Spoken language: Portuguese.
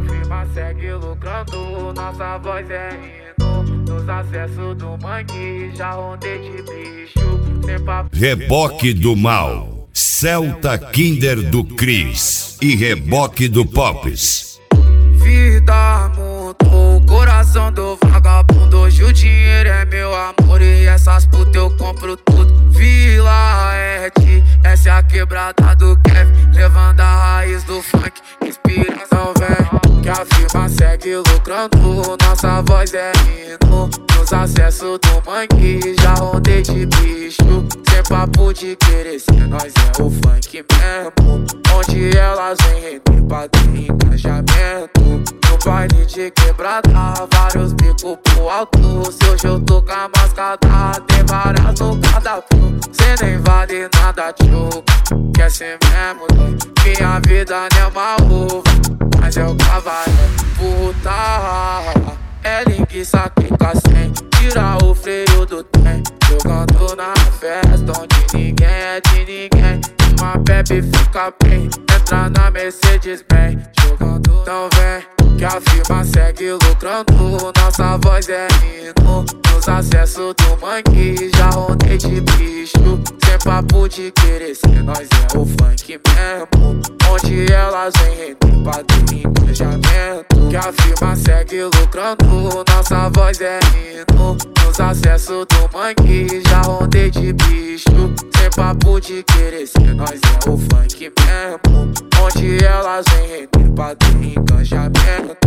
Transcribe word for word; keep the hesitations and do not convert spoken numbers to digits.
firma segue lucrando, nossa voz é hino. Nos acessos do mangue, já rondei de bicho. Sem papo. Reboque do Mal, Celta Kinder do Cris e Reboque do Pops. Vida mudou, o coração do vagabundo. Hoje o dinheiro é meu amor e essas putas eu compro tudo. Vila Ed, essa é a quebrada do Kevin, levando a raiz do funk, inspiração vem. Que a firma segue lucrando, nossa voz é hino. Nos acessos do mangue, já rondei de bicho. Sem papo de querer ser, nós é o funk mesmo. Onde elas vêm render pra ter engajamento. No baile de quebrada, vários bicos pro alto. Se hoje eu tô com a mascada, tem várias no cadastro. Cê nem vale nada, tio, quer ser mesmo, né? Minha vida não é uma uva, mas é o cavalo, puta. É linguiça que sem, tira o freio do trem. Jogando na festa onde ninguém é de ninguém. Uma bebe fica bem, entra na Mercedes-Benz. Jogando, então vem, que a firma segue lucrando, nossa voz é hino. Nos acessos do mangue, já rondei de bicho. Sem papo de querer ser, nós é o funk mesmo. Onde elas vêm render pra ter engajamento. Que a firma segue lucrando, nossa voz é hino. Nos acessos do mangue, já rondei de bicho. Sem papo de querer ser, nós é o funk mesmo. Onde elas vêm render pra ter engajamento.